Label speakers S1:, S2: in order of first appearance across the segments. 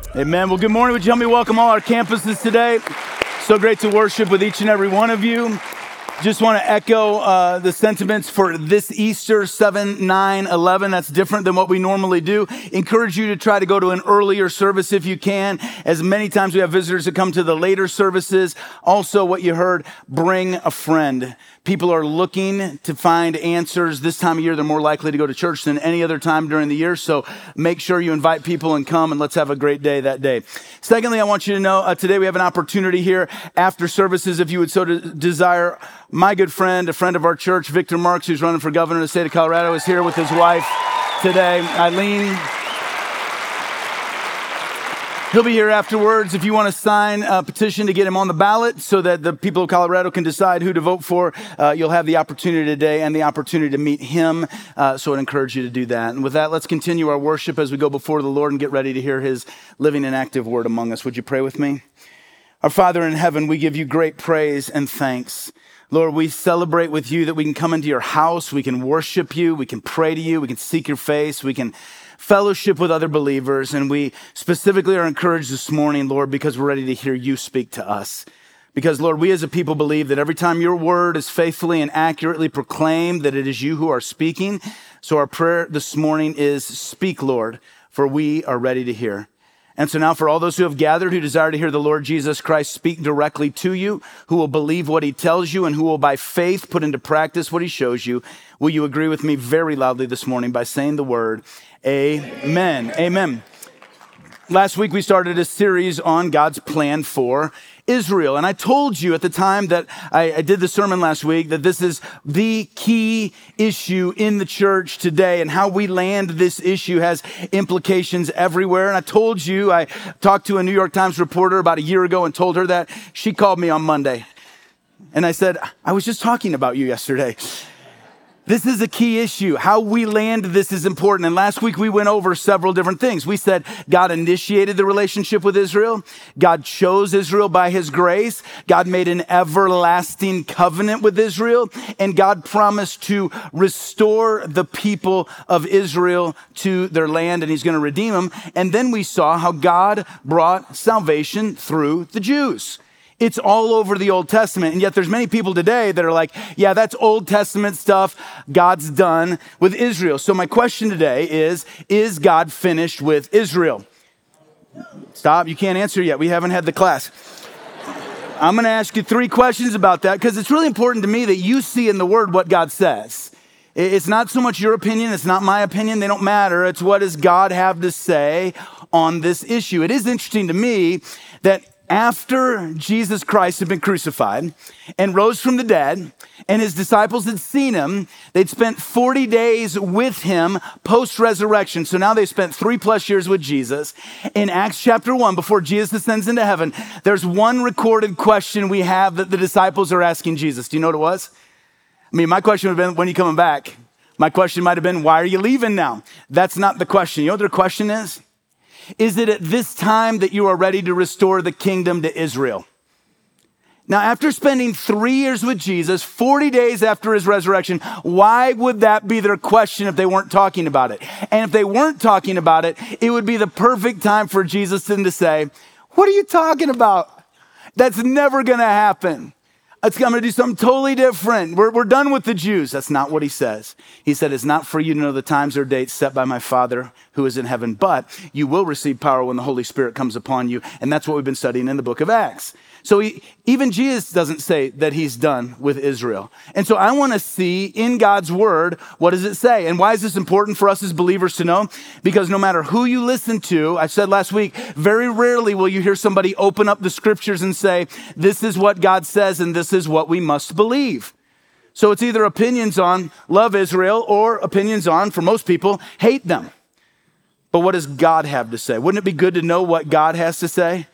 S1: Amen. Well, good morning. Would you help me welcome all our campuses today? So great to worship with each and every one of you. Just want to echo the sentiments for this Easter, 7/9/11. That's different than what we normally do. Encourage you to try to go to an earlier service if you can. As many times we have visitors that come to the later services. Also, what you heard, bring a friend. People are looking to find answers. This time of year, they're more likely to go to church than any other time during the year. So make sure you invite people and come, and let's have a great day that day. Secondly, I want you to know today we have an opportunity here after services, if you would so desire. My good friend, a friend of our church, Victor Marks, who's running for governor of the state of Colorado, is here with his wife today, Eileen. He'll be here afterwards. If you want to sign a petition to get him on the ballot so that the people of Colorado can decide who to vote for, you'll have the opportunity today and the opportunity to meet him. So I'd encourage you to do that. And with that, let's continue our worship as we go before the Lord and get ready to hear his living and active word among us. Would you pray with me? Our Father in heaven, we give you great praise and thanks. Lord, we celebrate with you that we can come into your house, we can worship you, we can pray to you, we can seek your face, we can fellowship with other believers, and we specifically are encouraged this morning, Lord, because we're ready to hear you speak to us. Because, Lord, we as a people believe that every time your word is faithfully and accurately proclaimed, that it is you who are speaking. So our prayer this morning is, speak, Lord, for we are ready to hear. And so now for all those who have gathered, who desire to hear the Lord Jesus Christ speak directly to you, who will believe what he tells you and who will by faith put into practice what he shows you, will you agree with me very loudly this morning by saying the word, amen. Amen. Last week we started a series on God's plan for Israel. And I told you at the time that I did the sermon last week that this is the key issue in the church today, and how we land this issue has implications everywhere. And I told you, I talked to a New York Times reporter about a year ago and told her that. She called me on Monday. And I said, I was just talking about you yesterday. This is a key issue. How we land this is important. And last week we went over several different things. We said God initiated the relationship with Israel. God chose Israel by his grace. God made an everlasting covenant with Israel. And God promised to restore the people of Israel to their land, and he's going to redeem them. And then we saw how God brought salvation through the Jews. It's all over the Old Testament, and yet there's many people today that are like, yeah, that's Old Testament stuff. God's done with Israel. So my question today is God finished with Israel? Stop, you can't answer yet. We haven't had the class. I'm going to ask you 3 questions about that because it's really important to me that you see in the Word what God says. It's not so much your opinion. It's not my opinion. They don't matter. It's what does God have to say on this issue. It is interesting to me that after Jesus Christ had been crucified and rose from the dead, and his disciples had seen him, they'd spent 40 days with him post-resurrection. So now they've spent 3+ years with Jesus. In Acts chapter 1, before Jesus ascends into heaven, there's one recorded question we have that the disciples are asking Jesus. Do you know what it was? I mean, my question would have been, when are you coming back? My question might have been, why are you leaving now? That's not the question. You know what their question is? Is it at this time that you are ready to restore the kingdom to Israel? Now, after spending 3 years with Jesus, 40 days after his resurrection, why would that be their question if they weren't talking about it? And if they weren't talking about it, it would be the perfect time for Jesus then to say, what are you talking about? That's never going to happen. I'm going to do something totally different. We're done with the Jews. That's not what he says. He said, it's not for you to know the times or dates set by my Father who is in heaven, but you will receive power when the Holy Spirit comes upon you. And that's what we've been studying in the book of Acts. So even Jesus doesn't say that he's done with Israel. And so I want to see in God's word, what does it say? And why is this important for us as believers to know? Because no matter who you listen to, I said last week, very rarely will you hear somebody open up the scriptures and say, this is what God says and this is what we must believe. So it's either opinions on love Israel or opinions on, for most people, hate them. But what does God have to say? Wouldn't it be good to know what God has to say?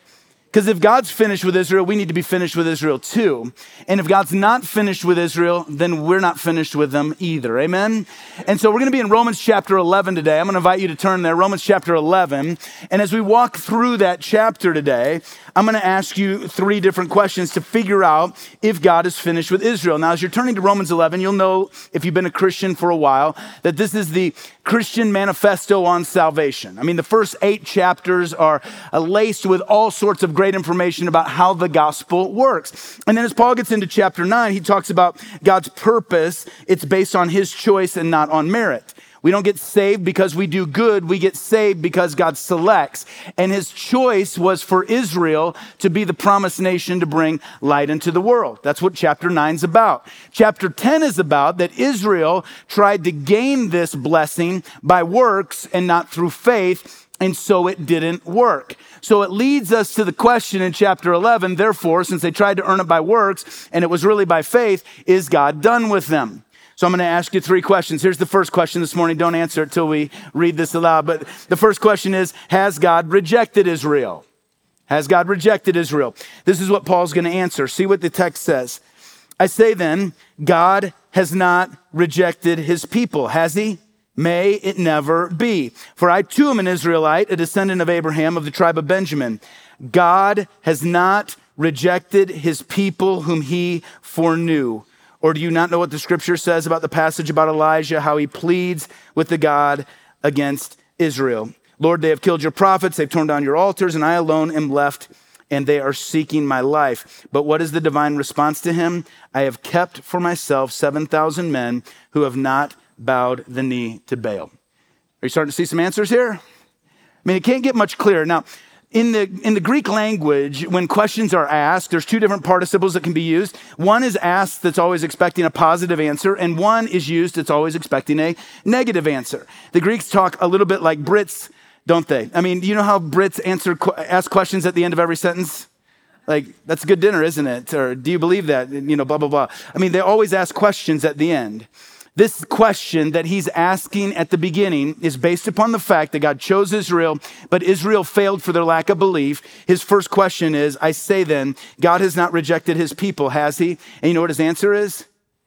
S1: Because if God's finished with Israel, we need to be finished with Israel too. And if God's not finished with Israel, then we're not finished with them either. Amen? And so we're going to be in Romans chapter 11 today. I'm going to invite you to turn there, Romans chapter 11. And as we walk through that chapter today, I'm going to ask you 3 different questions to figure out if God is finished with Israel. Now, as you're turning to Romans 11, you'll know, if you've been a Christian for a while, that this is the Christian manifesto on salvation. I mean, the first 8 chapters are laced with all sorts of great information about how the gospel works. And then as Paul gets into chapter 9, he talks about God's purpose. It's based on his choice and not on merit. We don't get saved because we do good. We get saved because God selects. And his choice was for Israel to be the promised nation to bring light into the world. That's what chapter 9 is about. Chapter 10 is about that Israel tried to gain this blessing by works and not through faith, and so it didn't work. So it leads us to the question in chapter 11, therefore, since they tried to earn it by works and it was really by faith, is God done with them? So I'm going to ask you 3 questions. Here's the first question this morning. Don't answer it till we read this aloud. But the first question is, has God rejected Israel? Has God rejected Israel? This is what Paul's going to answer. See what the text says. I say then, God has not rejected his people, has he? May it never be. For I too am an Israelite, a descendant of Abraham of the tribe of Benjamin. God has not rejected his people whom he foreknew. Or do you not know what the scripture says about the passage about Elijah, how he pleads with the God against Israel? Lord, they have killed your prophets, they've torn down your altars, and I alone am left, and they are seeking my life. But what is the divine response to him? I have kept for myself 7,000 men who have not bowed the knee to Baal. Are you starting to see some answers here? I mean, it can't get much clearer. Now, in the Greek language, when questions are asked, there's 2 different participles that can be used. One is asked that's always expecting a positive answer, and one is used that's always expecting a negative answer. The Greeks talk a little bit like Brits, don't they? I mean, do you know how Brits ask questions at the end of every sentence? Like, that's a good dinner, isn't it? Or do you believe that? You know, blah, blah, blah. I mean, they always ask questions at the end. This question that he's asking at the beginning is based upon the fact that God chose Israel, but Israel failed for their lack of belief. His first question is, I say then, God has not rejected his people, has he? And you know what his answer is?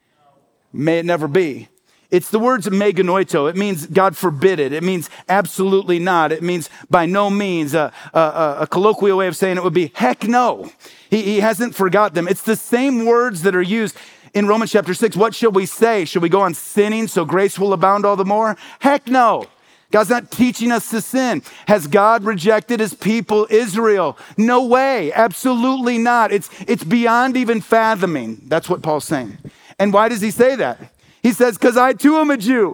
S1: May it never be. It's the words meganoito. It means God forbid it. It means absolutely not. It means by no means. A colloquial way of saying it would be heck no. He hasn't forgot them. It's the same words that are used in Romans chapter 6. What shall we say? Should we go on sinning so grace will abound all the more? Heck no. God's not teaching us to sin. Has God rejected his people, Israel? No way. Absolutely not. It's beyond even fathoming. That's what Paul's saying. And why does he say that? He says, because I too am a Jew.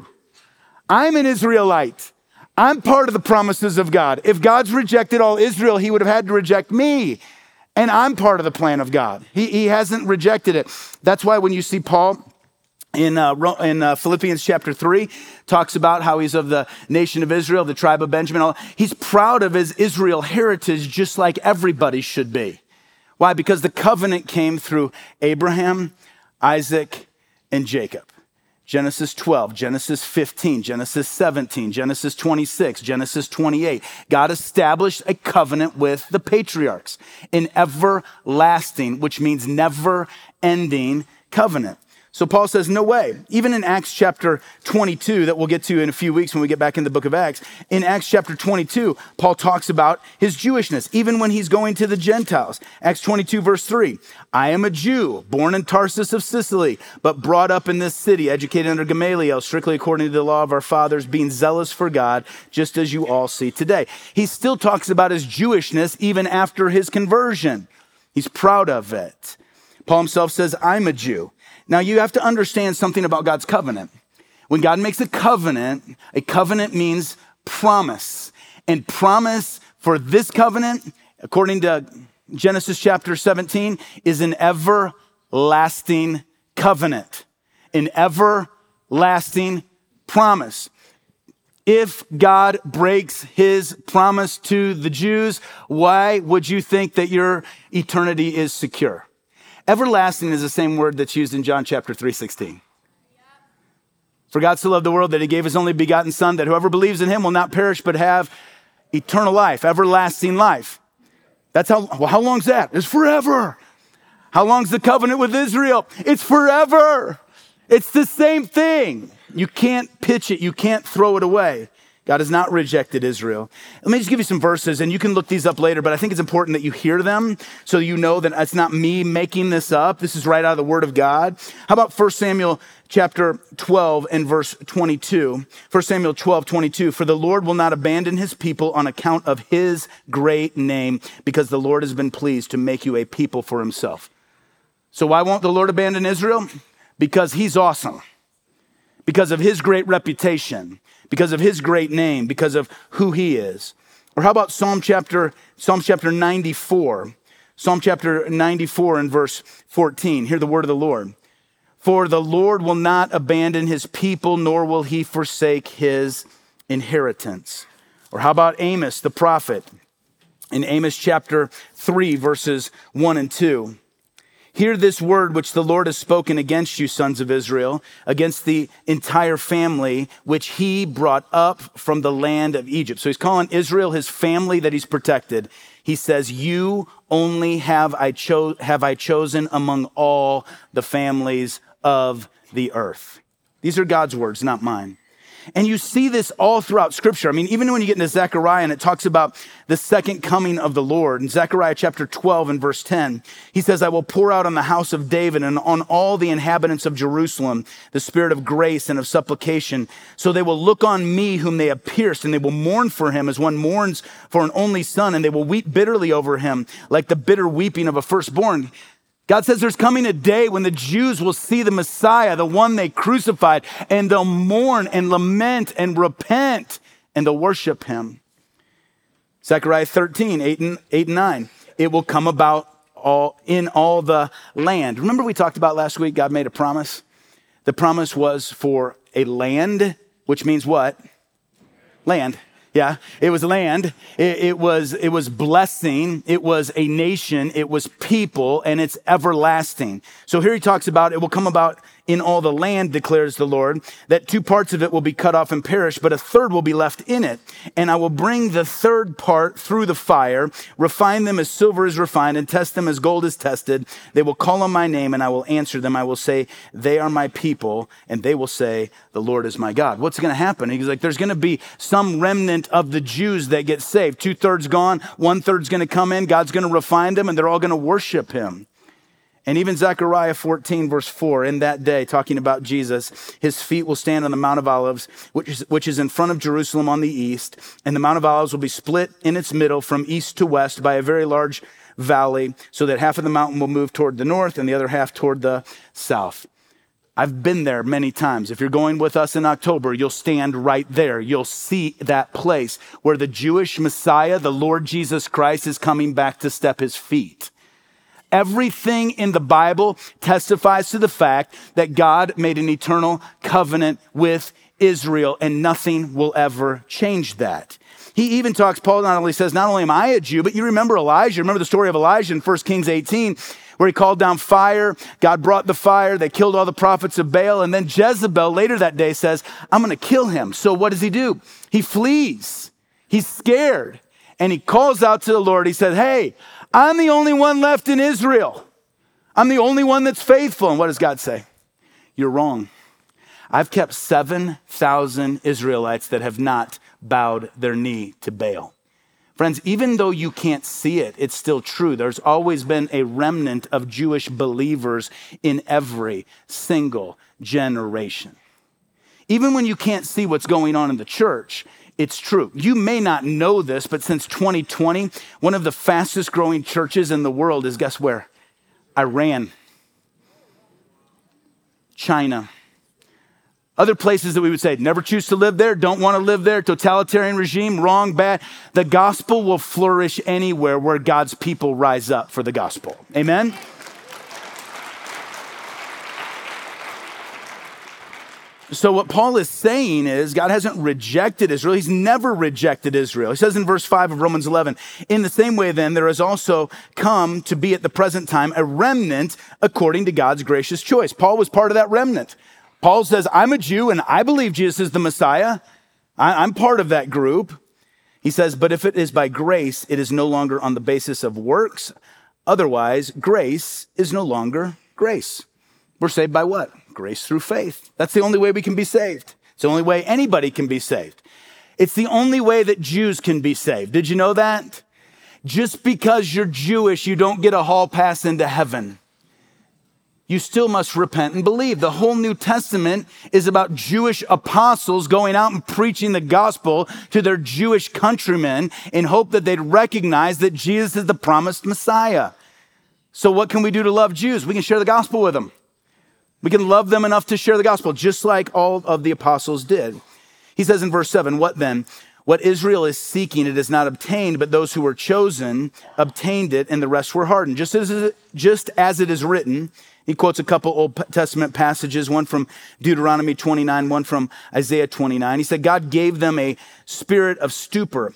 S1: I'm an Israelite. I'm part of the promises of God. If God's rejected all Israel, he would have had to reject me. And I'm part of the plan of God. He hasn't rejected it. That's why when you see Paul in Philippians chapter 3, talks about how he's of the nation of Israel, the tribe of Benjamin. He's proud of his Israel heritage just like everybody should be. Why? Because the covenant came through Abraham, Isaac, and Jacob. Genesis 12, Genesis 15, Genesis 17, Genesis 26, Genesis 28. God established a covenant with the patriarchs, an everlasting, which means never ending covenant. So Paul says, no way. Even in Acts chapter 22, that we'll get to in a few weeks when we get back in the book of Acts, in Acts chapter 22, Paul talks about his Jewishness, even when he's going to the Gentiles. Acts 22, verse 3, I am a Jew, born in Tarsus of Sicily, but brought up in this city, educated under Gamaliel, strictly according to the law of our fathers, being zealous for God, just as you all see today. He still talks about his Jewishness even after his conversion. He's proud of it. Paul himself says, I'm a Jew. Now, you have to understand something about God's covenant. When God makes a covenant means promise. And promise for this covenant, according to Genesis chapter 17, is an everlasting covenant. An everlasting promise. If God breaks his promise to the Jews, why would you think that your eternity is secure? Everlasting is the same word that's used in John chapter 3:16. For God so loved the world that he gave his only begotten son, that whoever believes in him will not perish but have eternal life, everlasting life. How long's that? It's forever. How long's the covenant with Israel? It's forever. It's the same thing. You can't pitch it. You can't throw it away. God has not rejected Israel. Let me just give you some verses, and you can look these up later, but I think it's important that you hear them so you know that it's not me making this up. This is right out of the Word of God. How about 1 Samuel chapter 12 and verse 22? 1 Samuel 12:22. For the Lord will not abandon his people on account of his great name, because the Lord has been pleased to make you a people for himself. So why won't the Lord abandon Israel? Because he's awesome. Because of his great reputation. Because of his great name, because of who he is. Or how about Psalm chapter 94? Psalm chapter 94 and verse 14. Hear the word of the Lord. For the Lord will not abandon his people, nor will he forsake his inheritance. Or how about Amos, the prophet? In Amos chapter 3, verses 1 and 2. Hear this word which the Lord has spoken against you, sons of Israel, against the entire family which he brought up from the land of Egypt. So he's calling Israel his family that he's protected. He says, you only have I chosen among all the families of the earth. These are God's words, not mine. And you see this all throughout Scripture. I mean, even when you get into Zechariah and it talks about the second coming of the Lord, in Zechariah chapter 12 and verse 10, he says, I will pour out on the house of David and on all the inhabitants of Jerusalem the spirit of grace and of supplication. So they will look on me whom they have pierced, and they will mourn for him as one mourns for an only son, and they will weep bitterly over him like the bitter weeping of a firstborn. God says there's coming a day when the Jews will see the Messiah, the one they crucified, and they'll mourn and lament and repent, and they'll worship him. Zechariah 13, 8 and 9. It will come about in all the land. Remember we talked about last week, God made a promise? The promise was for a land, which means what? Land. Yeah, it was land, it was blessing, it was a nation, it was people, and it's everlasting. So here he talks about it will come about in all the land, declares the Lord, that 2 parts of it will be cut off and perish, but a third will be left in it. And I will bring the third part through the fire, refine them as silver is refined, and test them as gold is tested. They will call on my name, and I will answer them. I will say, they are my people, and they will say, the Lord is my God. What's going to happen? He's like, there's going to be some remnant of the Jews that get saved. 2/3 gone, 1/3's going to come in. God's going to refine them, and they're all going to worship him. And even Zechariah 14, verse 4, in that day, talking about Jesus, his feet will stand on the Mount of Olives, which is in front of Jerusalem on the east. And the Mount of Olives will be split in its middle from east to west by a very large valley, so that half of the mountain will move toward the north and the other half toward the south. I've been there many times. If you're going with us in October, you'll stand right there. You'll see that place where the Jewish Messiah, the Lord Jesus Christ, is coming back to step his feet. Everything in the Bible testifies to the fact that God made an eternal covenant with Israel, and nothing will ever change that. He even talks, Paul not only says, not only am I a Jew, but you remember Elijah. Remember the story of Elijah in 1 Kings 18, where he called down fire. God brought the fire. They killed all the prophets of Baal. And then Jezebel later that day says, I'm going to kill him. So what does he do? He flees. He's scared. And he calls out to the Lord. He said, hey, I'm the only one left in Israel. I'm the only one that's faithful. And what does God say? You're wrong. I've kept 7,000 Israelites that have not bowed their knee to Baal. Friends, even though you can't see it, it's still true. There's always been a remnant of Jewish believers in every single generation. Even when you can't see what's going on in the church, it's true. You may not know this, but since 2020, one of the fastest growing churches in the world is, guess where? Iran, China. Other places that we would say, never choose to live there, don't want to live there, totalitarian regime, wrong, bad. The gospel will flourish anywhere where God's people rise up for the gospel. Amen? So what Paul is saying is God hasn't rejected Israel. He's never rejected Israel. He says in verse 5 of Romans 11, in the same way then, there has also come to be at the present time a remnant according to God's gracious choice. Paul was part of that remnant. Paul says, I'm a Jew and I believe Jesus is the Messiah. I'm part of that group. He says, but if it is by grace, it is no longer on the basis of works. Otherwise, grace is no longer grace. We're saved by what? Grace through faith. That's the only way we can be saved. It's the only way anybody can be saved. It's the only way that Jews can be saved. Did you know that? Just because you're Jewish, you don't get a hall pass into heaven. You still must repent and believe. The whole New Testament is about Jewish apostles going out and preaching the gospel to their Jewish countrymen in hope that they'd recognize that Jesus is the promised Messiah. So what can we do to love Jews? We can share the gospel with them. We can love them enough to share the gospel, just like all of the apostles did. He says in verse 7, what then? What Israel is seeking, it is not obtained, but those who were chosen obtained it, and the rest were hardened. Just as it is written, he quotes a couple Old Testament passages, one from Deuteronomy 29, one from Isaiah 29. He said, God gave them a spirit of stupor,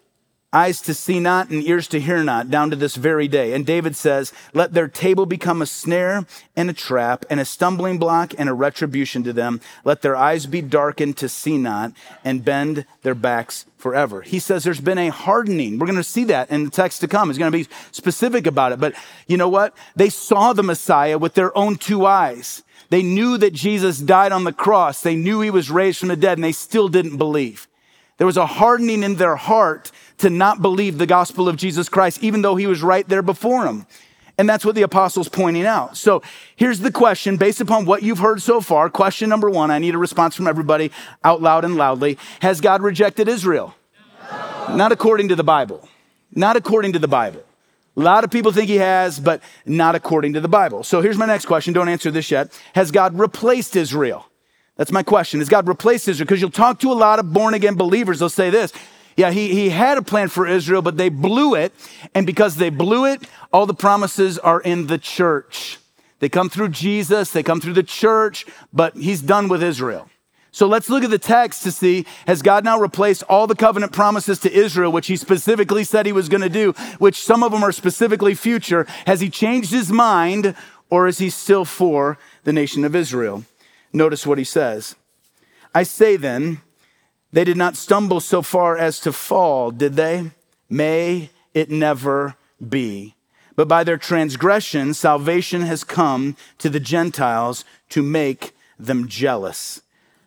S1: eyes to see not and ears to hear not, down to this very day. And David says, let their table become a snare and a trap and a stumbling block and a retribution to them. Let their eyes be darkened to see not and bend their backs forever. He says there's been a hardening. We're going to see that in the text to come. He's going to be specific about it. But you know what? They saw the Messiah with their own two eyes. They knew that Jesus died on the cross. They knew he was raised from the dead, and they still didn't believe. There was a hardening in their heart to not believe the gospel of Jesus Christ, even though he was right there before them. And that's what the apostle's pointing out. So here's the question based upon what you've heard so far. Question number one, I need a response from everybody out loud and loudly. Has God rejected Israel? No. Not according to the Bible. Not according to the Bible. A lot of people think he has, but not according to the Bible. So here's my next question. Don't answer this yet. Has God replaced Israel? That's my question. Has God replaced Israel? Because you'll talk to a lot of born-again believers. They'll say this. Yeah, he had a plan for Israel, but they blew it. And because they blew it, all the promises are in the church. They come through Jesus. They come through the church, but he's done with Israel. So let's look at the text to see, has God now replaced all the covenant promises to Israel, which he specifically said he was going to do, which some of them are specifically future. Has he changed his mind, or is he still for the nation of Israel? Notice what he says. I say then, they did not stumble so far as to fall, did they? May it never be. But by their transgression, salvation has come to the Gentiles to make them jealous.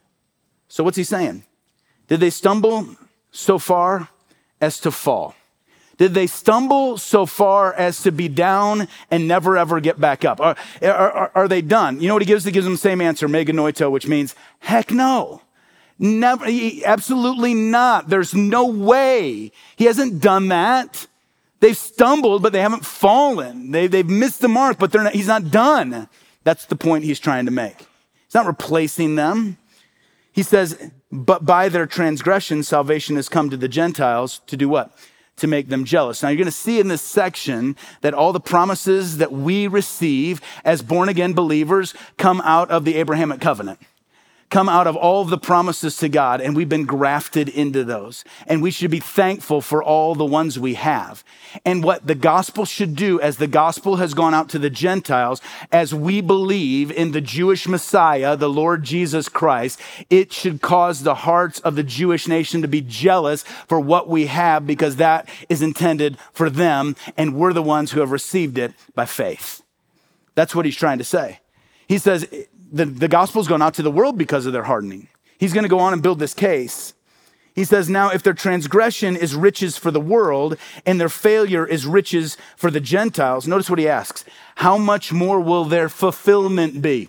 S1: So what's he saying? Did they stumble so far as to fall? Did they stumble so far as to be down and never, ever get back up? Are they done? You know what he gives? He gives them the same answer, meganoito, which means, heck no. Never, absolutely not. There's no way. He hasn't done that. They've stumbled, but they haven't fallen. They've missed the mark, but he's not done. That's the point he's trying to make. He's not replacing them. He says, but by their transgression, salvation has come to the Gentiles to do what? To make them jealous. Now, you're going to see in this section that all the promises that we receive as born-again believers come out of the Abrahamic covenant, come out of all of the promises to God, and we've been grafted into those. And we should be thankful for all the ones we have. And what the gospel should do, as the gospel has gone out to the Gentiles, as we believe in the Jewish Messiah, the Lord Jesus Christ, it should cause the hearts of the Jewish nation to be jealous for what we have, because that is intended for them, and we're the ones who have received it by faith. That's what he's trying to say. He says, the gospel's gone out to the world because of their hardening. He's going to go on and build this case. He says, now if their transgression is riches for the world and their failure is riches for the Gentiles, notice what he asks, how much more will their fulfillment be?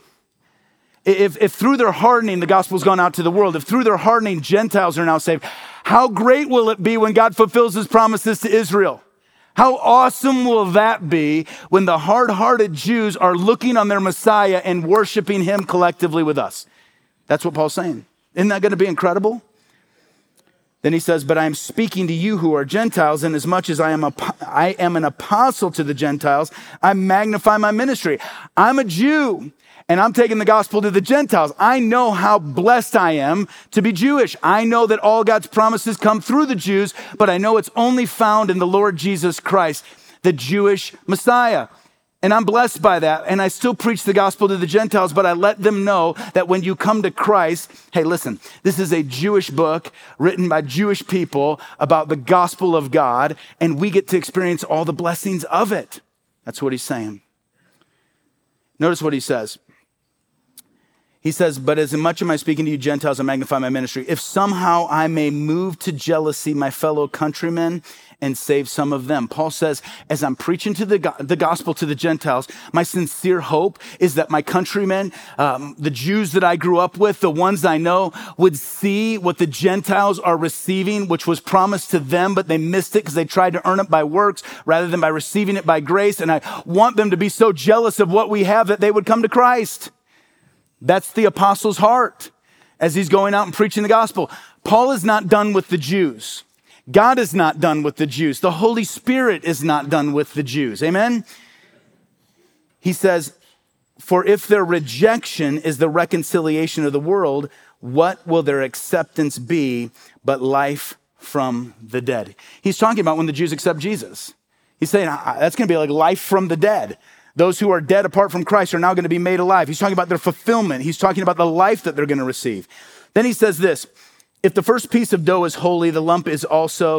S1: If through their hardening, the gospel's gone out to the world, if through their hardening, Gentiles are now saved, how great will it be when God fulfills his promises to Israel? How awesome will that be when the hard-hearted Jews are looking on their Messiah and worshiping him collectively with us? That's what Paul's saying. Isn't that going to be incredible? Then he says, but I am speaking to you who are Gentiles, and as much as I am an apostle to the Gentiles, I magnify my ministry. I'm a Jew, and I'm taking the gospel to the Gentiles. I know how blessed I am to be Jewish. I know that all God's promises come through the Jews, but I know it's only found in the Lord Jesus Christ, the Jewish Messiah. And I'm blessed by that. And I still preach the gospel to the Gentiles, but I let them know that when you come to Christ, hey, listen, this is a Jewish book written by Jewish people about the gospel of God, and we get to experience all the blessings of it. That's what he's saying. Notice what he says. He says, but as much am I speaking to you Gentiles, I magnify my ministry. If somehow I may move to jealousy my fellow countrymen and save some of them. Paul says, as I'm preaching to the gospel to the Gentiles, my sincere hope is that my countrymen, the Jews that I grew up with, the ones I know, would see what the Gentiles are receiving, which was promised to them, but they missed it because they tried to earn it by works rather than by receiving it by grace. And I want them to be so jealous of what we have that they would come to Christ. That's the apostle's heart as he's going out and preaching the gospel. Paul is not done with the Jews. God is not done with the Jews. The Holy Spirit is not done with the Jews. Amen? He says, for if their rejection is the reconciliation of the world, what will their acceptance be but life from the dead? He's talking about when the Jews accept Jesus. He's saying that's going to be like life from the dead. Those who are dead apart from Christ are now going to be made alive. He's talking about their fulfillment. He's talking about the life that they're going to receive. Then he says this, if the first piece of dough is holy, the lump is also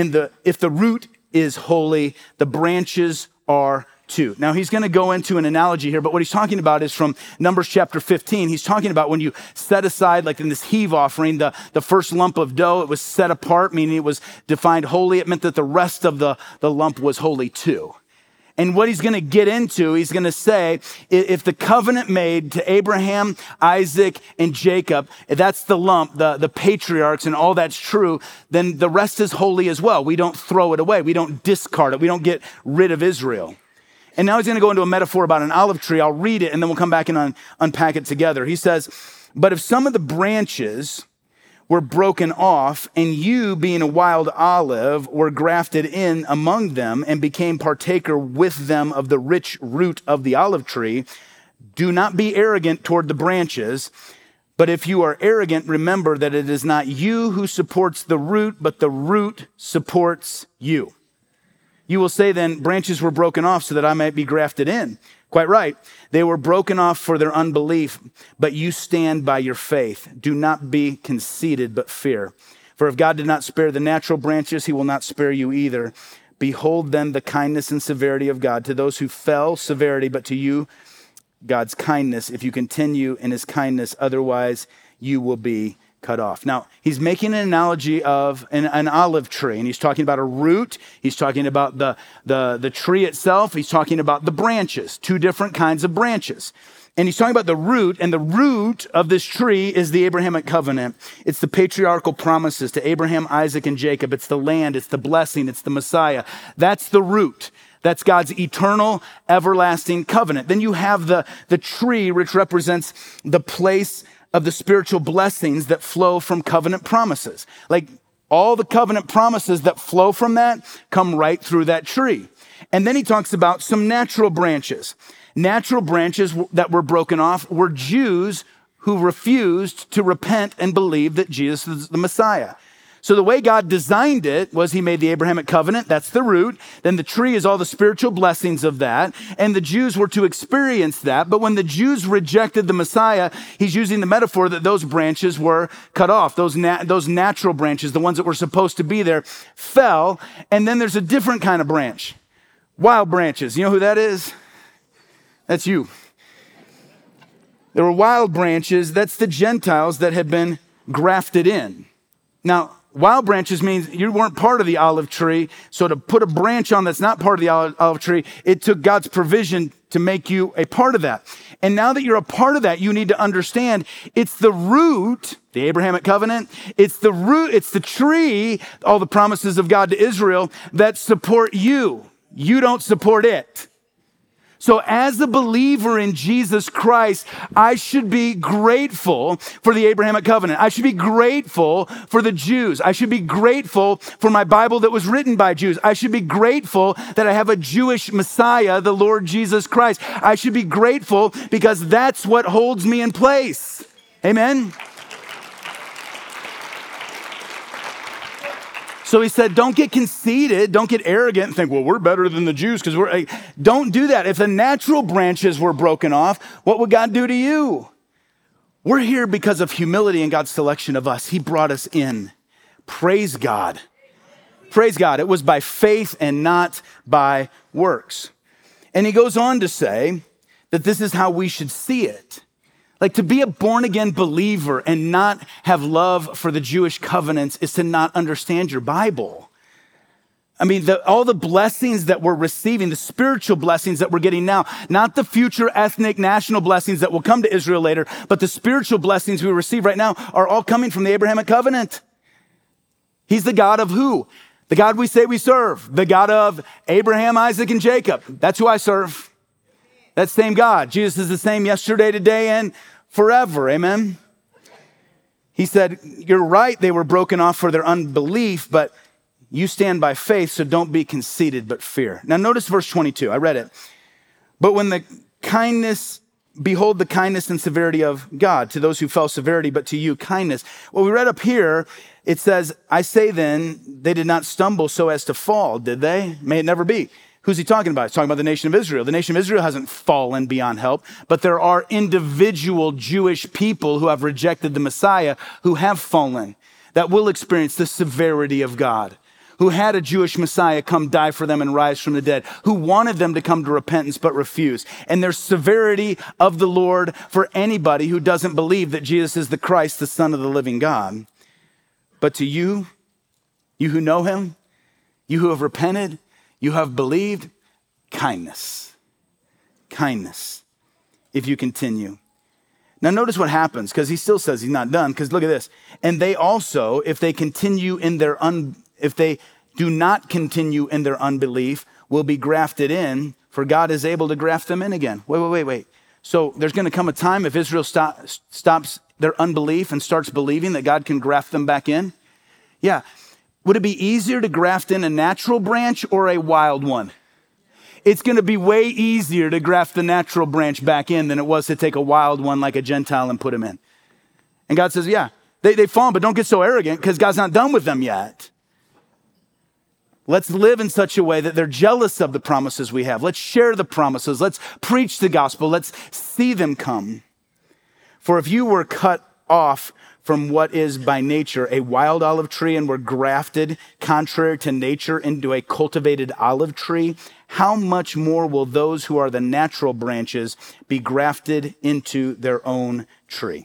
S1: if the root is holy, the branches are too. Now he's going to go into an analogy here, but what he's talking about is from Numbers chapter 15. He's talking about when you set aside, like in this heave offering, the first lump of dough, it was set apart, meaning it was defined holy. It meant that the rest of the lump was holy too. And what he's going to get into, he's going to say, if the covenant made to Abraham, Isaac, and Jacob, if that's the lump, the patriarchs, and all that's true, then the rest is holy as well. We don't throw it away. We don't discard it. We don't get rid of Israel. And now he's going to go into a metaphor about an olive tree. I'll read it, and then we'll come back and unpack it together. He says, but if some of the branches were broken off, and you, being a wild olive, were grafted in among them and became partaker with them of the rich root of the olive tree, do not be arrogant toward the branches. But if you are arrogant, remember that it is not you who supports the root, but the root supports you. You will say then, branches were broken off so that I might be grafted in. Quite right. They were broken off for their unbelief, but you stand by your faith. Do not be conceited, but fear. For if God did not spare the natural branches, he will not spare you either. Behold then the kindness and severity of God. To those who fell, severity, but to you, God's kindness. If you continue in his kindness, otherwise you will be cut off. Now, he's making an analogy of an olive tree, and he's talking about a root. He's talking about the tree itself. He's talking about the branches, two different kinds of branches. And he's talking about the root, and the root of this tree is the Abrahamic covenant. It's the patriarchal promises to Abraham, Isaac, and Jacob. It's the land, it's the blessing, it's the Messiah. That's the root. That's God's eternal, everlasting covenant. Then you have the tree, which represents the place of the spiritual blessings that flow from covenant promises. Like all the covenant promises that flow from that come right through that tree. And then he talks about some natural branches. Natural branches that were broken off were Jews who refused to repent and believe that Jesus is the Messiah. So the way God designed it was he made the Abrahamic covenant, that's the root. Then the tree is all the spiritual blessings of that. And the Jews were to experience that. But when the Jews rejected the Messiah, he's using the metaphor that those branches were cut off. Those natural branches, the ones that were supposed to be there, fell. And then there's a different kind of branch. Wild branches. You know who that is? That's you. There were wild branches. That's the Gentiles that had been grafted in. Now, wild branches means you weren't part of the olive tree. So to put a branch on that's not part of the olive tree, it took God's provision to make you a part of that. And now that you're a part of that, you need to understand it's the root, the Abrahamic covenant, it's the root, it's the tree, all the promises of God to Israel that support you. You don't support it. So as a believer in Jesus Christ, I should be grateful for the Abrahamic covenant. I should be grateful for the Jews. I should be grateful for my Bible that was written by Jews. I should be grateful that I have a Jewish Messiah, the Lord Jesus Christ. I should be grateful because that's what holds me in place. Amen. So he said, don't get conceited, don't get arrogant and think, well, we're better than the Jews because don't do that. If the natural branches were broken off, what would God do to you? We're here because of humility and God's selection of us. He brought us in. Praise God. Praise God. It was by faith and not by works. And he goes on to say that this is how we should see it. Like, to be a born-again believer and not have love for the Jewish covenants is to not understand your Bible. I mean, all the blessings that we're receiving, the spiritual blessings that we're getting now, not the future ethnic national blessings that will come to Israel later, but the spiritual blessings we receive right now are all coming from the Abrahamic covenant. He's the God of who? The God we say we serve. The God of Abraham, Isaac, and Jacob. That's who I serve. That same God. Jesus is the same yesterday, today, and forever. Amen. He said, you're right, they were broken off for their unbelief, but you stand by faith, so don't be conceited, but fear. Now notice verse 22. I read it. But when behold the kindness and severity of God. To those who fell severity, but to you kindness. Well, we read up here, it says, I say then, they did not stumble so as to fall, did they? May it never be. Who's he talking about? He's talking about the nation of Israel. The nation of Israel hasn't fallen beyond help, but there are individual Jewish people who have rejected the Messiah who have fallen, that will experience the severity of God, who had a Jewish Messiah come die for them and rise from the dead, who wanted them to come to repentance but refused. And there's severity of the Lord for anybody who doesn't believe that Jesus is the Christ, the Son of the living God. But to you who know him, you who have repented, you have believed, kindness, if you continue. Now notice what happens, because he still says he's not done, because look at this. And they also, if they do not continue in their unbelief, will be grafted in, for God is able to graft them in again. Wait. So there's going to come a time if Israel stops their unbelief and starts believing that God can graft them back in? Yeah. Would it be easier to graft in a natural branch or a wild one? It's going to be way easier to graft the natural branch back in than it was to take a wild one like a Gentile and put him in. And God says, yeah, they've fallen, but don't get so arrogant because God's not done with them yet. Let's live in such a way that they're jealous of the promises we have. Let's share the promises. Let's preach the gospel. Let's see them come. For if you were cut off from what is by nature a wild olive tree and were grafted contrary to nature into a cultivated olive tree, how much more will those who are the natural branches be grafted into their own tree?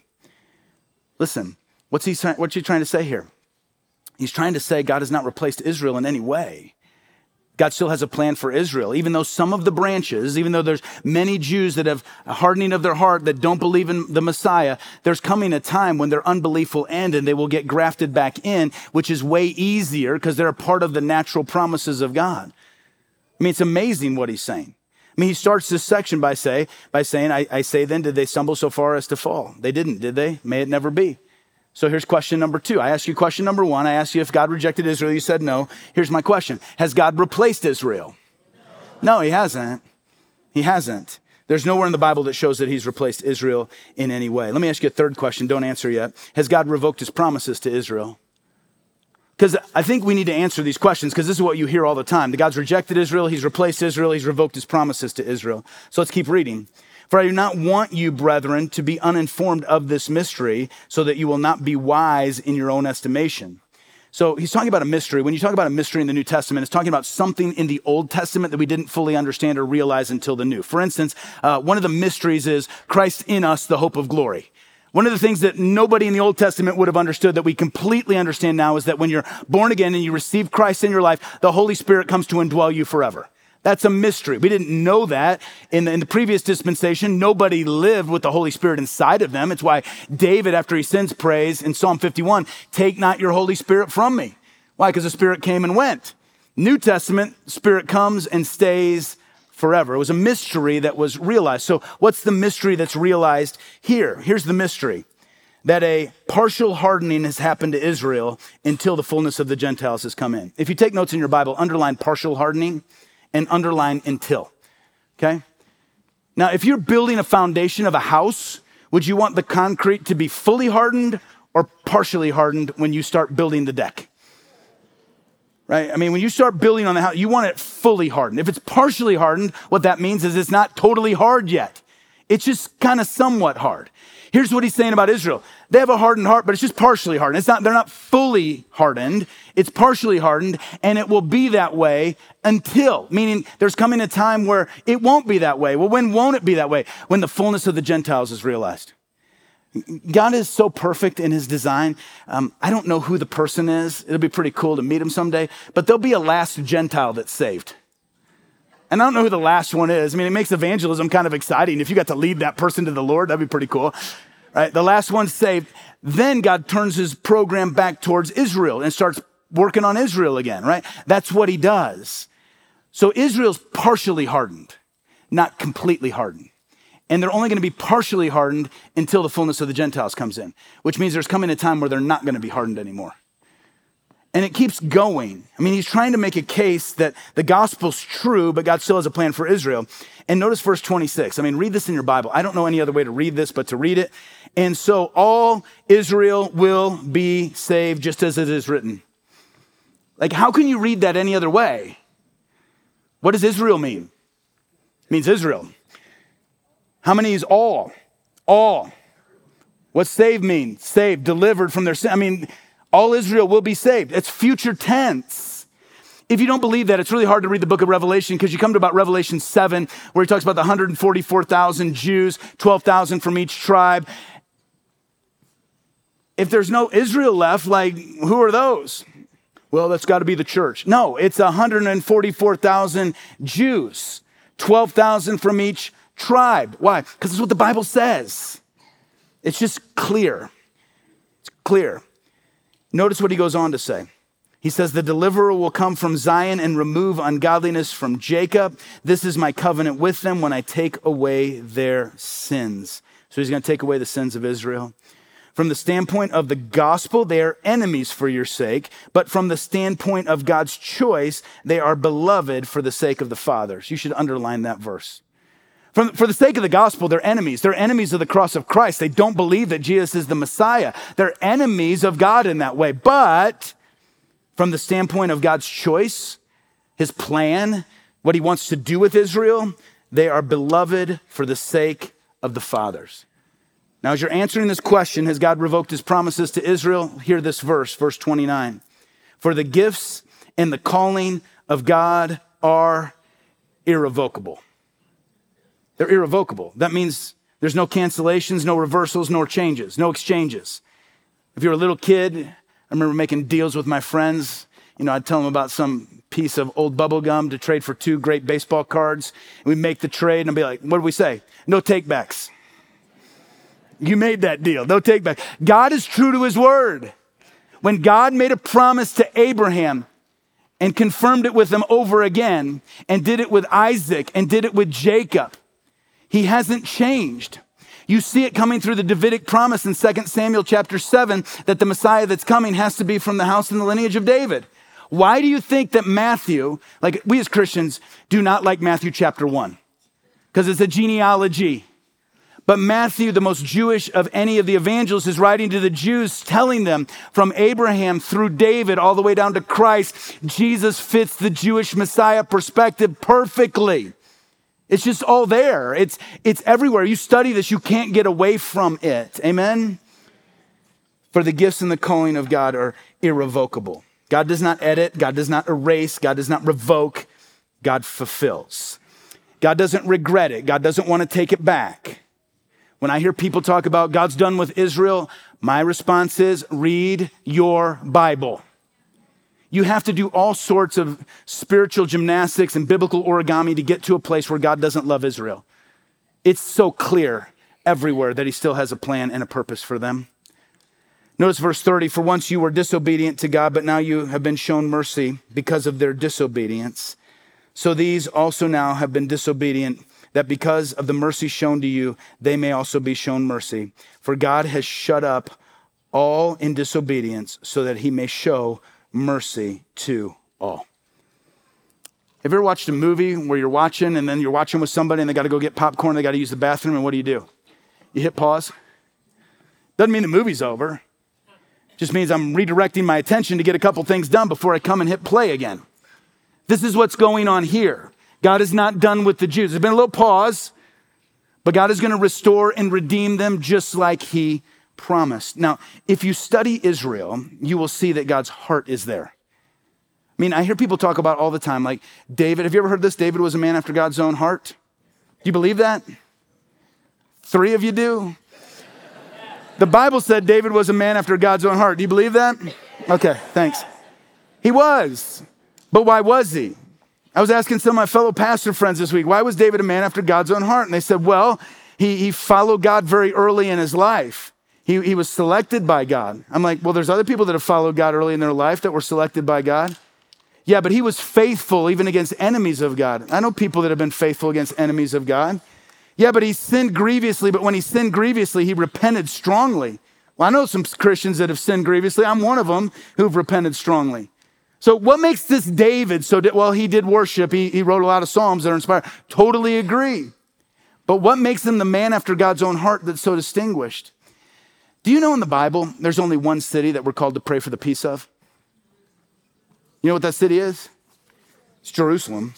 S1: Listen, what's he trying to say here? He's trying to say God has not replaced Israel in any way. God still has a plan for Israel, even though some of the branches, even though there's many Jews that have a hardening of their heart that don't believe in the Messiah, there's coming a time when their unbelief will end and they will get grafted back in, which is way easier because they're a part of the natural promises of God. I mean, it's amazing what he's saying. I mean, he starts this section by saying, I say then, did they stumble so far as to fall? They didn't, did they? May it never be. So here's question number 2. I asked you question number 1. I asked you if God rejected Israel. You said no. Here's my question. Has God replaced Israel? No, he hasn't. He hasn't. There's nowhere in the Bible that shows that he's replaced Israel in any way. Let me ask you a third question. Don't answer yet. Has God revoked his promises to Israel? Because I think we need to answer these questions because this is what you hear all the time. The God's rejected Israel. He's replaced Israel. He's revoked his promises to Israel. So let's keep reading. For I do not want you, brethren, to be uninformed of this mystery so that you will not be wise in your own estimation. So he's talking about a mystery. When you talk about a mystery in the New Testament, it's talking about something in the Old Testament that we didn't fully understand or realize until the New. For instance, one of the mysteries is Christ in us, the hope of glory. One of the things that nobody in the Old Testament would have understood that we completely understand now is that when you're born again and you receive Christ in your life, the Holy Spirit comes to indwell you forever. That's a mystery. We didn't know that in the previous dispensation. Nobody lived with the Holy Spirit inside of them. It's why David, after he sins, prays in Psalm 51, take not your Holy Spirit from me. Why? Because the Spirit came and went. New Testament, Spirit comes and stays forever. It was a mystery that was realized. So what's the mystery that's realized here? Here's the mystery. That a partial hardening has happened to Israel until the fullness of the Gentiles has come in. If you take notes in your Bible, underline partial hardening and underline until, okay? Now, if you're building a foundation of a house, would you want the concrete to be fully hardened or partially hardened when you start building the deck? right? I mean, when you start building on the house, you want it fully hardened. If it's partially hardened, what that means is it's not totally hard yet. It's just kind of somewhat hard. Here's what he's saying about Israel. They have a hardened heart, but it's just partially hardened. They're not fully hardened. It's partially hardened, and it will be that way until, meaning there's coming a time where it won't be that way. Well, when won't it be that way? When the fullness of the Gentiles is realized. God is so perfect in his design. I don't know who the person is. It'll be pretty cool to meet him someday, but there'll be a last Gentile that's saved. And I don't know who the last one is. I mean, it makes evangelism kind of exciting. If you got to lead that person to the Lord, that'd be pretty cool, right? The last one's saved. Then God turns his program back towards Israel and starts working on Israel again, right? That's what he does. So Israel's partially hardened, not completely hardened. And they're only going to be partially hardened until the fullness of the Gentiles comes in, which means there's coming a time where they're not going to be hardened anymore. And it keeps going. I mean, he's trying to make a case that the gospel's true, but God still has a plan for Israel. And notice verse 26. I mean, read this in your Bible. I don't know any other way to read this, but to read it. And so all Israel will be saved, just as it is written. Like, how can you read that any other way? What does Israel mean? It means Israel. How many is all? All. What's saved mean? Saved, delivered from their sin. I mean, all Israel will be saved. It's future tense. If you don't believe that, it's really hard to read the book of Revelation because you come to about Revelation 7, where he talks about the 144,000 Jews, 12,000 from each tribe. If there's no Israel left, like, who are those? Well, that's got to be the church. No, it's 144,000 Jews, 12,000 from each tribe. Why? Because it's what the Bible says. It's just clear. It's clear. Notice what he goes on to say. He says, the deliverer will come from Zion and remove ungodliness from Jacob. This is my covenant with them when I take away their sins. So he's going to take away the sins of Israel. From the standpoint of the gospel, they are enemies for your sake. But from the standpoint of God's choice, they are beloved for the sake of the fathers. You should underline that verse. For the sake of the gospel, they're enemies. They're enemies of the cross of Christ. They don't believe that Jesus is the Messiah. They're enemies of God in that way. But from the standpoint of God's choice, his plan, what he wants to do with Israel, they are beloved for the sake of the fathers. Now, as you're answering this question, has God revoked his promises to Israel? Hear this verse 29. For the gifts and the calling of God are irrevocable. They're irrevocable. That means there's no cancellations, no reversals, no changes, no exchanges. If you're a little kid, I remember making deals with my friends. You know, I'd tell them about some piece of old bubble gum to trade for 2 great baseball cards. And we'd make the trade and I'd be like, what did we say? No takebacks. You made that deal. No takeback. God is true to his word. When God made a promise to Abraham and confirmed it with him over again and did it with Isaac and did it with Jacob, he hasn't changed. You see it coming through the Davidic promise in 2 Samuel chapter 7 that the Messiah that's coming has to be from the house and the lineage of David. Why do you think that Matthew, like we as Christians, do not like Matthew chapter 1? Because it's a genealogy. But Matthew, the most Jewish of any of the evangelists, is writing to the Jews, telling them from Abraham through David all the way down to Christ, Jesus fits the Jewish Messiah perspective perfectly. It's just all there. It's everywhere. You study this, you can't get away from it. Amen? For the gifts and the calling of God are irrevocable. God does not edit. God does not erase. God does not revoke. God fulfills. God doesn't regret it. God doesn't want to take it back. When I hear people talk about God's done with Israel, my response is read your Bible. You have to do all sorts of spiritual gymnastics and biblical origami to get to a place where God doesn't love Israel. It's so clear everywhere that he still has a plan and a purpose for them. Notice verse 30, for once you were disobedient to God, but now you have been shown mercy because of their disobedience. So these also now have been disobedient, that because of the mercy shown to you, they may also be shown mercy. For God has shut up all in disobedience so that he may show mercy to all. Have you ever watched a movie where you're watching and then you're watching with somebody and they got to go get popcorn, they got to use the bathroom, and what do? You hit pause. Doesn't mean the movie's over. Just means I'm redirecting my attention to get a couple things done before I come and hit play again. This is what's going on here. God is not done with the Jews. There's been a little pause, but God is going to restore and redeem them just like he promised. Now, if you study Israel, you will see that God's heart is there. I mean, I hear people talk about all the time, like David. Have you ever heard this? David was a man after God's own heart. Do you believe that? 3 of you do? The Bible said David was a man after God's own heart. Do you believe that? Okay, thanks. He was. But why was he? I was asking some of my fellow pastor friends this week, why was David a man after God's own heart? And they said, well, he followed God very early in his life. He was selected by God. I'm like, well, there's other people that have followed God early in their life that were selected by God. Yeah, but he was faithful even against enemies of God. I know people that have been faithful against enemies of God. Yeah, but he sinned grievously, but when he sinned grievously, he repented strongly. Well, I know some Christians that have sinned grievously. I'm one of them who've repented strongly. So what makes this David well, he did worship. He wrote a lot of Psalms that are inspired. Totally agree. But what makes him the man after God's own heart that's so distinguished? Do you know in the Bible, there's only one city that we're called to pray for the peace of? You know what that city is? It's Jerusalem.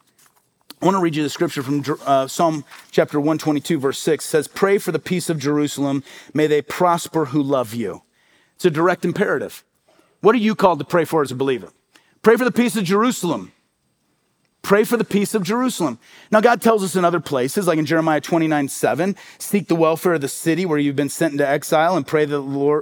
S1: I want to read you the scripture from Psalm chapter 122, verse 6. It says, pray for the peace of Jerusalem. May they prosper who love you. It's a direct imperative. What are you called to pray for as a believer? Pray for the peace of Jerusalem. Pray for the peace of Jerusalem. Now, God tells us in other places, like in Jeremiah 29:7, seek the welfare of the city where you've been sent into exile and pray to the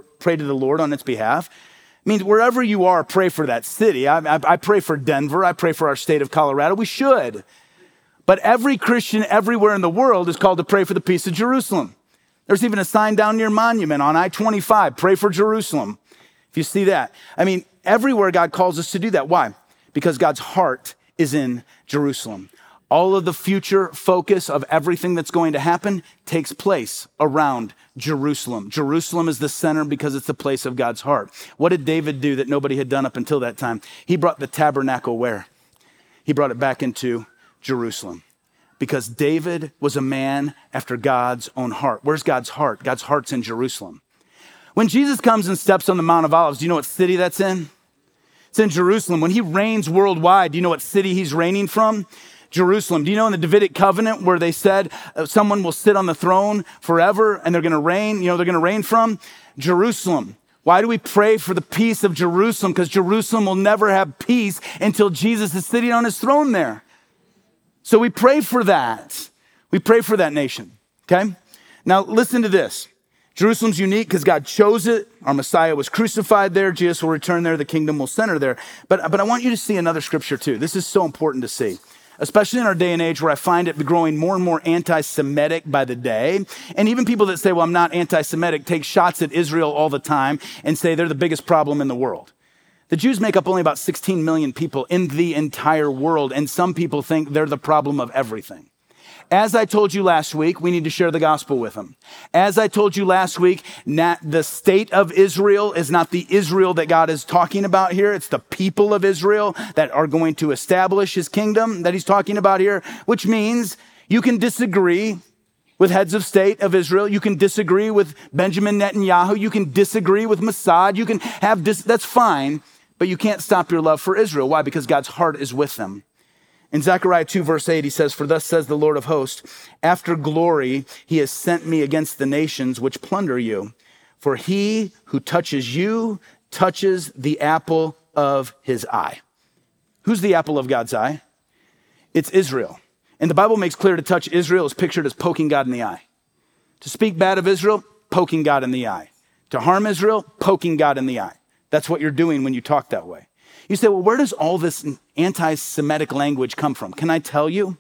S1: Lord on its behalf. It means wherever you are, pray for that city. I pray for Denver. I pray for our state of Colorado. We should. But every Christian everywhere in the world is called to pray for the peace of Jerusalem. There's even a sign down near Monument on I-25, pray for Jerusalem. If you see that. I mean, everywhere God calls us to do that. Why? Because God's heart is in Jerusalem. All of the future focus of everything that's going to happen takes place around Jerusalem. Jerusalem is the center because it's the place of God's heart. What did David do that nobody had done up until that time? He brought the tabernacle where? He brought it back into Jerusalem. Because David was a man after God's own heart. Where's God's heart? God's heart's in Jerusalem. When Jesus comes and steps on the Mount of Olives, do you know what city that's in? It's in Jerusalem. When he reigns worldwide, do you know what city he's reigning from? Jerusalem. Do you know in the Davidic covenant where they said someone will sit on the throne forever and they're going to reign? You know, they're going to reign from Jerusalem. Why do we pray for the peace of Jerusalem? Because Jerusalem will never have peace until Jesus is sitting on his throne there. So we pray for that. We pray for that nation. Okay? Now listen to this. Jerusalem's unique because God chose it. Our Messiah was crucified there. Jesus will return there. The kingdom will center there. But I want you to see another scripture too. This is so important to see, especially in our day and age where I find it growing more and more anti-Semitic by the day. And even people that say, well, I'm not anti-Semitic, take shots at Israel all the time and say they're the biggest problem in the world. The Jews make up only about 16 million people in the entire world. And some people think they're the problem of everything. As I told you last week, we need to share the gospel with them. As I told you last week, the state of Israel is not the Israel that God is talking about here. It's the people of Israel that are going to establish his kingdom that he's talking about here, which means you can disagree with heads of state of Israel. You can disagree with Benjamin Netanyahu. You can disagree with Mossad. You can have that's fine, but you can't stop your love for Israel. Why? Because God's heart is with them. In Zechariah 2, verse 8, he says, for thus says the Lord of hosts, after glory, he has sent me against the nations which plunder you. For he who touches you touches the apple of his eye. Who's the apple of God's eye? It's Israel. And the Bible makes clear to touch Israel is pictured as poking God in the eye. To speak bad of Israel, poking God in the eye. To harm Israel, poking God in the eye. That's what you're doing when you talk that way. You say, well, where does all this anti-Semitic language come from? Can I tell you?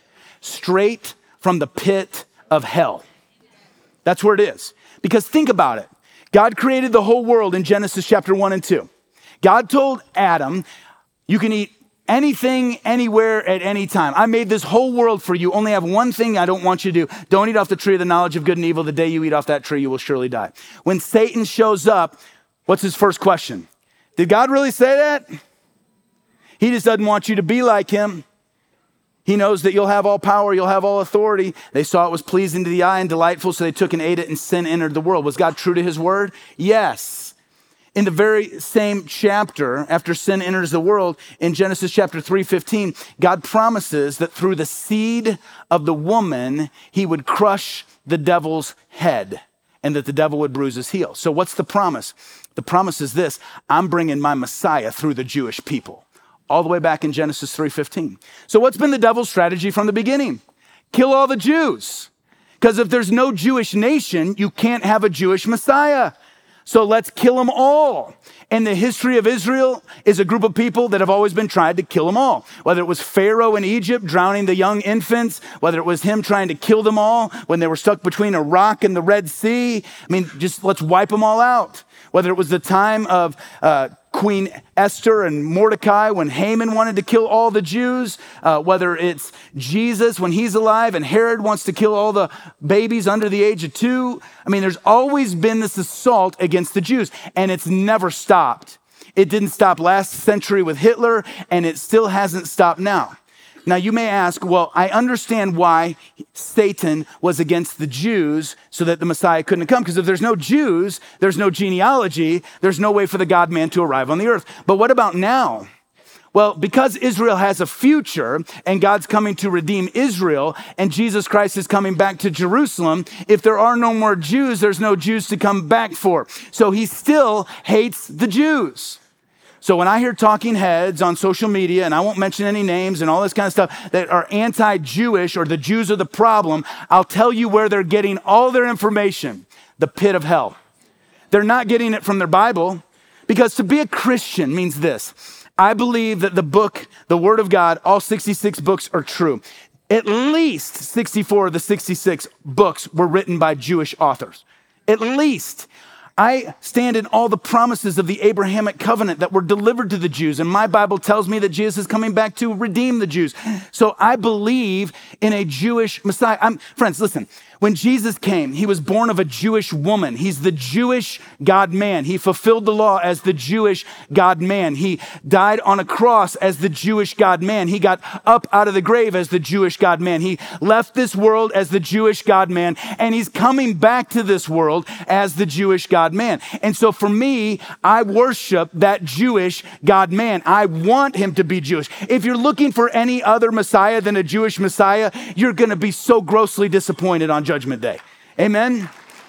S1: Straight from the pit of hell. That's where it is. Because think about it. God created the whole world in Genesis chapter 1 and 2. God told Adam, you can eat anything, anywhere, at any time. I made this whole world for you. Only have one thing I don't want you to do. Don't eat off the tree of the knowledge of good and evil. The day you eat off that tree, you will surely die. When Satan shows up, what's his first question? Did God really say that? He just doesn't want you to be like him. He knows that you'll have all power, you'll have all authority. They saw it was pleasing to the eye and delightful, so they took and ate it, and sin entered the world. Was God true to his word? Yes. In the very same chapter, after sin enters the world, in Genesis chapter 3:15, God promises that through the seed of the woman, he would crush the devil's head and that the devil would bruise his heel. So what's the promise? The promise is this: I'm bringing my Messiah through the Jewish people. All the way back in Genesis 3:15. So what's been the devil's strategy from the beginning? Kill all the Jews. Because if there's no Jewish nation, you can't have a Jewish Messiah. So let's kill them all. And the history of Israel is a group of people that have always been trying to kill them all. Whether it was Pharaoh in Egypt drowning the young infants, whether it was him trying to kill them all when they were stuck between a rock and the Red Sea. I mean, just let's wipe them all out. Whether it was the time of Queen Esther and Mordecai when Haman wanted to kill all the Jews, whether it's Jesus when he's alive and Herod wants to kill all the babies under the age of 2. I mean, there's always been this assault against the Jews, and it's never stopped. It didn't stop last century with Hitler, and it still hasn't stopped now. Now, you may ask, well, I understand why Satan was against the Jews so that the Messiah couldn't come. Because if there's no Jews, there's no genealogy, there's no way for the God-man to arrive on the earth. But what about now? Well, because Israel has a future and God's coming to redeem Israel and Jesus Christ is coming back to Jerusalem, if there are no more Jews, there's no Jews to come back for. So he still hates the Jews. So when I hear talking heads on social media, and I won't mention any names and all this kind of stuff that are anti-Jewish or the Jews are the problem, I'll tell you where they're getting all their information: the pit of hell. They're not getting it from their Bible, because to be a Christian means this: I believe that the book, the Word of God, all 66 books are true. At least 64 of the 66 books were written by Jewish authors. At least. I stand in all the promises of the Abrahamic covenant that were delivered to the Jews. And my Bible tells me that Jesus is coming back to redeem the Jews. So I believe in a Jewish Messiah. Friends, listen. When Jesus came, he was born of a Jewish woman. He's the Jewish God-man. He fulfilled the law as the Jewish God-man. He died on a cross as the Jewish God-man. He got up out of the grave as the Jewish God-man. He left this world as the Jewish God-man, and he's coming back to this world as the Jewish God-man. And so for me, I worship that Jewish God-man. I want him to be Jewish. If you're looking for any other Messiah than a Jewish Messiah, you're going to be so grossly disappointed on Judgment Day. Amen.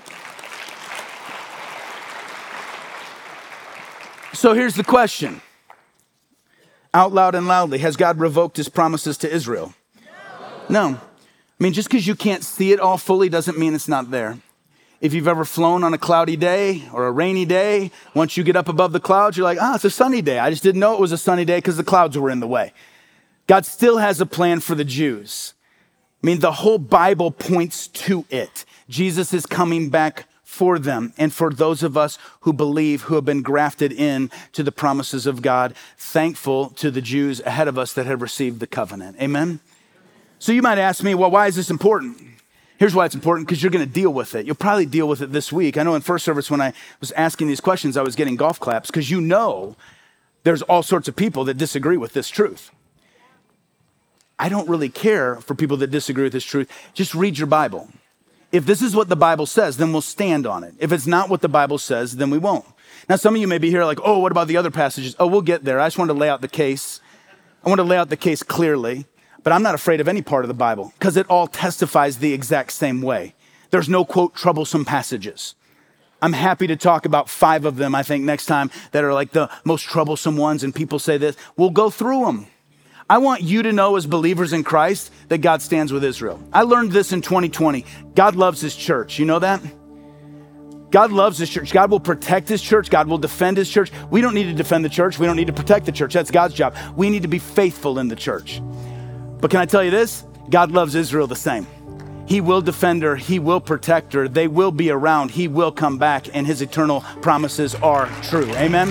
S1: So here's the question. Out loud and loudly, has God revoked his promises to Israel? No. I mean, just because you can't see it all fully doesn't mean it's not there. If you've ever flown on a cloudy day or a rainy day, once you get up above the clouds, you're like, it's a sunny day. I just didn't know it was a sunny day because the clouds were in the way. God still has a plan for the Jews. I mean, the whole Bible points to it. Jesus is coming back for them and for those of us who believe, who have been grafted in to the promises of God, thankful to the Jews ahead of us that have received the covenant. Amen? So you might ask me, well, why is this important? Here's why it's important: because you're going to deal with it. You'll probably deal with it this week. I know in first service when I was asking these questions, I was getting golf claps because you know there's all sorts of people that disagree with this truth. I don't really care for people that disagree with this truth. Just read your Bible. If this is what the Bible says, then we'll stand on it. If it's not what the Bible says, then we won't. Now, some of you may be here like, oh, what about the other passages? Oh, we'll get there. I just wanted to lay out the case. I want to lay out the case clearly, but I'm not afraid of any part of the Bible because it all testifies the exact same way. There's no, quote, troublesome passages. I'm happy to talk about 5 of them, I think, next time that are like the most troublesome ones, and people say this. We'll go through them. I want you to know as believers in Christ that God stands with Israel. I learned this in 2020. God loves his church. You know that? God loves his church. God will protect his church. God will defend his church. We don't need to defend the church. We don't need to protect the church. That's God's job. We need to be faithful in the church. But can I tell you this? God loves Israel the same. He will defend her. He will protect her. They will be around. He will come back, and his eternal promises are true. Amen?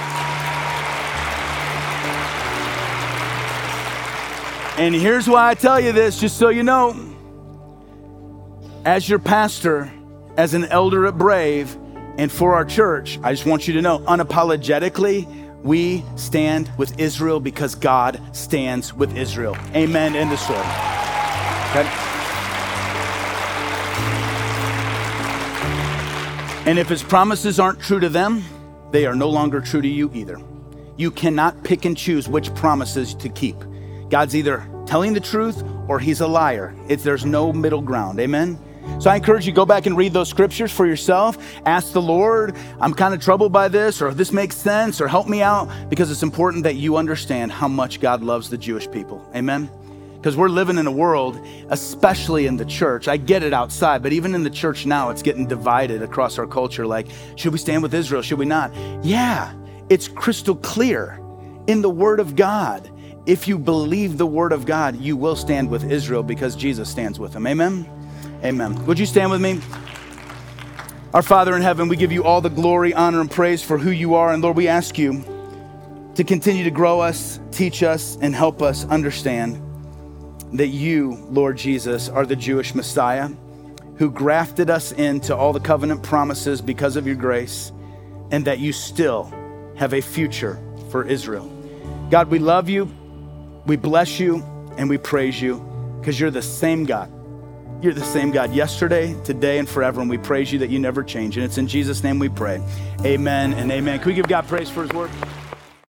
S1: And here's why I tell you this, just so you know. As your pastor, as an elder at Brave, and for our church, I just want you to know, unapologetically, we stand with Israel because God stands with Israel. Amen. End of story. Okay? And if his promises aren't true to them, they are no longer true to you either. You cannot pick and choose which promises to keep. God's either telling the truth or he's a liar. There's no middle ground, amen? So I encourage you, go back and read those scriptures for yourself. Ask the Lord, I'm kind of troubled by this, or if this makes sense, or help me out, because it's important that you understand how much God loves the Jewish people, amen? Because we're living in a world, especially in the church. I get it outside, but even in the church now, it's getting divided across our culture. Like, should we stand with Israel? Should we not? Yeah, it's crystal clear in the Word of God. If you believe the Word of God, you will stand with Israel because Jesus stands with them. Amen? Amen. Would you stand with me? Our Father in heaven, we give you all the glory, honor, and praise for who you are. And Lord, we ask you to continue to grow us, teach us, and help us understand that you, Lord Jesus, are the Jewish Messiah who grafted us into all the covenant promises because of your grace, and that you still have a future for Israel. God, we love you, we bless you, and we praise you because you're the same God. You're the same God yesterday, today, and forever, and we praise you that you never change. And it's in Jesus' name we pray. Amen and amen. Can we give God praise for his word?